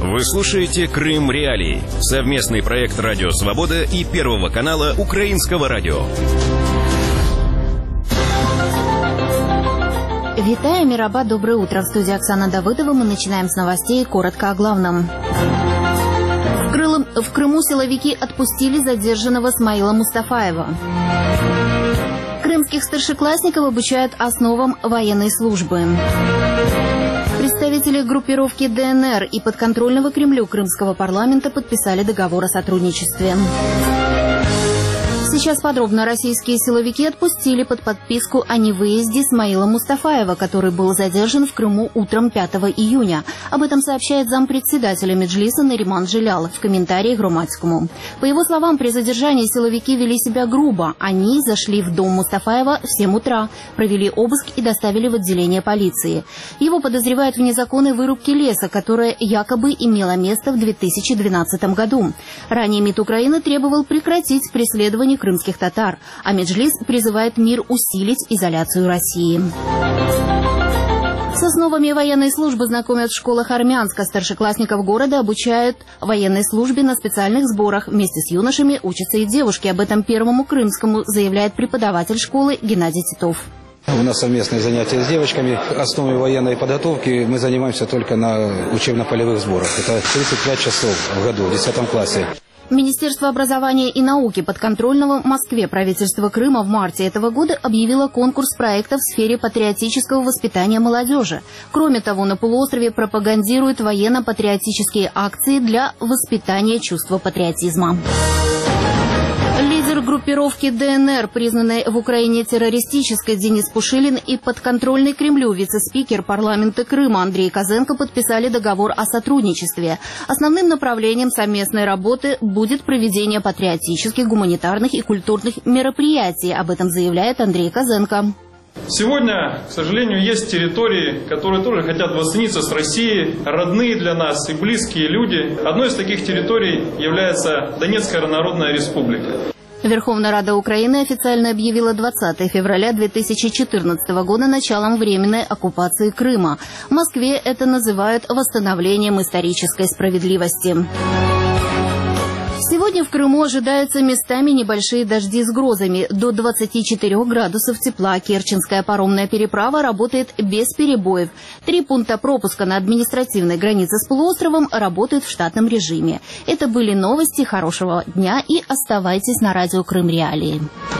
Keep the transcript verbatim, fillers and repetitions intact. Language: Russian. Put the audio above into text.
Вы слушаете «Крым Реалии» — совместный проект «Радио Свобода» и Первого канала Украинского радио. Витаю, Мираба, доброе утро. В студии Оксана Давыдова. Мы начинаем с новостей. Коротко о главном. В, Крылым, в Крыму силовики отпустили задержанного Смаила Мустафаева. Крымских старшеклассников обучают основам военной службы. Представители группировки ДНР и подконтрольного Кремлю Крымского парламента подписали договор о сотрудничестве. Сейчас подробно. Российские силовики отпустили под подписку о невыезде Смаила Мустафаева, который был задержан в Крыму утром пятого июня. Об этом сообщает зампредседателя Меджлиса Нариман Джилялов в комментарии Громадскому. По его словам, при задержании силовики вели себя грубо. Они зашли в дом Мустафаева в семь утра, провели обыск и доставили в отделение полиции. Его подозревают в незаконной вырубке леса, которая якобы имела место в две тысячи двенадцатом году. Ранее МИД Украины требовал прекратить преследование крымских татар, а Меджлис призывает мир усилить изоляцию России. С основами военной службы знакомят в школах Армянска. Старшеклассников города обучают военной службе на специальных сборах. Вместе с юношами учатся и девушки. Об этом Первому Крымскому заявляет преподаватель школы Геннадий Титов. У нас совместные занятия с девочками. Основой военной подготовки мы занимаемся только на учебно-полевых сборах. Это тридцать пять часов в году, в десятом классе. Министерство образования и науки подконтрольного Москве правительства Крыма в марте этого года объявило конкурс проектов в сфере патриотического воспитания молодежи. Кроме того, на полуострове пропагандируют военно-патриотические акции для воспитания чувства патриотизма. Лидер группировки ДНР, признанной в Украине террористической, Денис Пушилин, и подконтрольный Кремлю вице-спикер парламента Крыма Андрей Козенко подписали договор о сотрудничестве. Основным направлением совместной работы будет проведение патриотических, гуманитарных и культурных мероприятий. Об этом заявляет Андрей Козенко. Сегодня, к сожалению, есть территории, которые тоже хотят воссоединиться с Россией, родные для нас и близкие люди. Одной из таких территорий является Донецкая Народная Республика. Верховная Рада Украины официально объявила двадцатое февраля две тысячи четырнадцатого года началом временной оккупации Крыма. В Москве это называют восстановлением исторической справедливости. Сегодня в Крыму ожидаются местами небольшие дожди с грозами. До двадцати четырёх градусов тепла. Керченская паромная переправа работает без перебоев. Три пункта пропуска на административной границе с полуостровом работают в штатном режиме. Это были новости. Хорошего дня и оставайтесь на радио Крым Реалии.